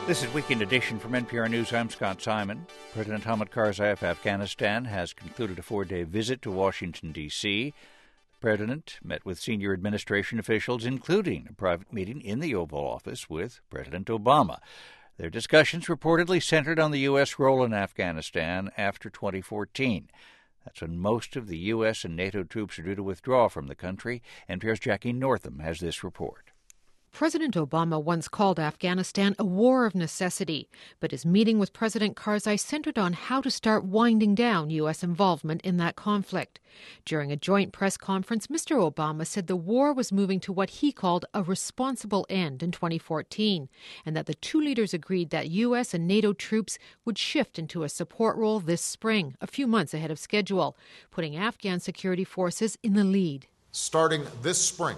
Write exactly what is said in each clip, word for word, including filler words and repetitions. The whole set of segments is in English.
This is Weekend Edition from N P R News. I'm Scott Simon. President Hamid Karzai of Afghanistan has concluded a four-day visit to Washington, D C The president met with senior administration officials, including a private meeting in the Oval Office with President Obama. Their discussions reportedly centered on the U S role in Afghanistan after twenty fourteen. That's when most of the U S and NATO troops are due to withdraw from the country. N P R's Jackie Northam has this report. President Obama once called Afghanistan a war of necessity, but his meeting with President Karzai centered on how to start winding down U S involvement in that conflict. During a joint press conference, Mister Obama said the war was moving to what he called a responsible end in twenty fourteen, and that the two leaders agreed that U S and NATO troops would shift into a support role this spring, a few months ahead of schedule, putting Afghan security forces in the lead. Starting this spring,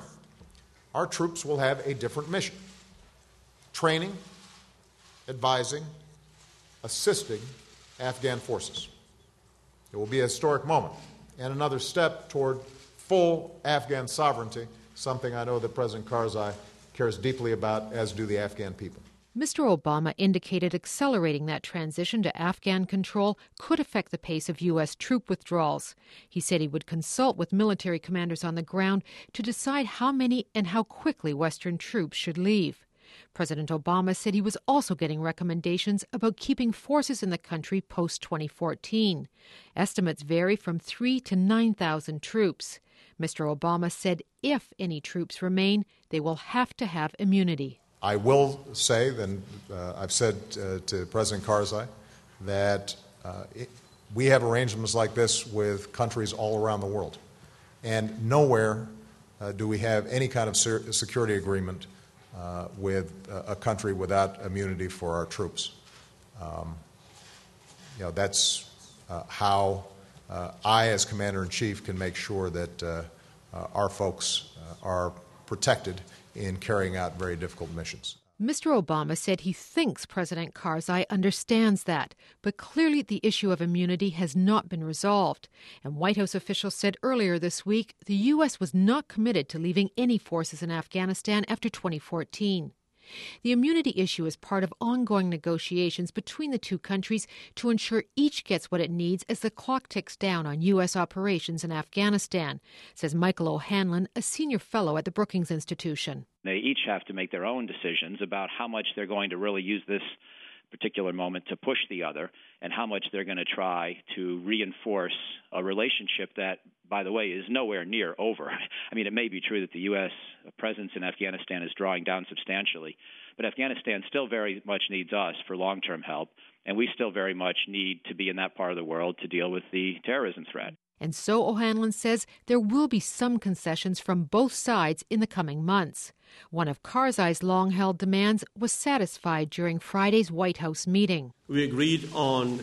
our troops will have a different mission: training, advising, assisting Afghan forces. It will be a historic moment and another step toward full Afghan sovereignty, something I know that President Karzai cares deeply about, as do the Afghan people. Mister Obama indicated accelerating that transition to Afghan control could affect the pace of U S troop withdrawals. He said he would consult with military commanders on the ground to decide how many and how quickly Western troops should leave. President Obama said he was also getting recommendations about keeping forces in the country post twenty fourteen. Estimates vary from three to nine thousand troops. Mister Obama said if any troops remain, they will have to have immunity. I will say, and uh, I've said uh, to President Karzai, that uh, it, we have arrangements like this with countries all around the world. And nowhere uh, do we have any kind of security agreement uh, with a country without immunity for our troops. Um, you know, that's uh, how uh, I, as Commander-in-Chief, can make sure that uh, uh, our folks uh, are protected in carrying out very difficult missions. Mister Obama said he thinks President Karzai understands that, but clearly the issue of immunity has not been resolved. And White House officials said earlier this week the U S was not committed to leaving any forces in Afghanistan after twenty fourteen. The immunity issue is part of ongoing negotiations between the two countries to ensure each gets what it needs as the clock ticks down on U S operations in Afghanistan, says Michael O'Hanlon, a senior fellow at the Brookings Institution. They each have to make their own decisions about how much they're going to really use this particular moment to push the other and how much they're going to try to reinforce a relationship that, by the way, is nowhere near over. I mean, it may be true that the U S presence in Afghanistan is drawing down substantially, but Afghanistan still very much needs us for long-term help, and we still very much need to be in that part of the world to deal with the terrorism threat. And so O'Hanlon says there will be some concessions from both sides in the coming months. One of Karzai's long-held demands was satisfied during Friday's White House meeting. We agreed on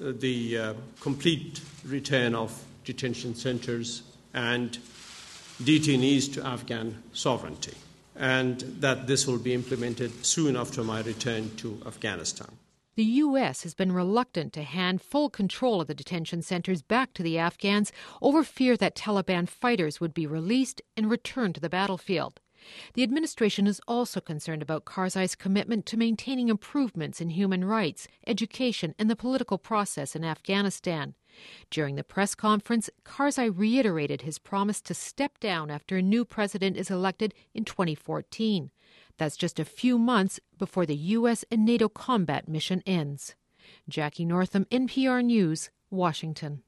the uh, complete return of detention centers and detainees to Afghan sovereignty, and that this will be implemented soon after my return to Afghanistan. The U S has been reluctant to hand full control of the detention centers back to the Afghans over fear that Taliban fighters would be released and returned to the battlefield. The administration is also concerned about Karzai's commitment to maintaining improvements in human rights, education, and the political process in Afghanistan. During the press conference, Karzai reiterated his promise to step down after a new president is elected in twenty fourteen. That's just a few months before the U S and NATO combat mission ends. Jackie Northam, N P R News, Washington.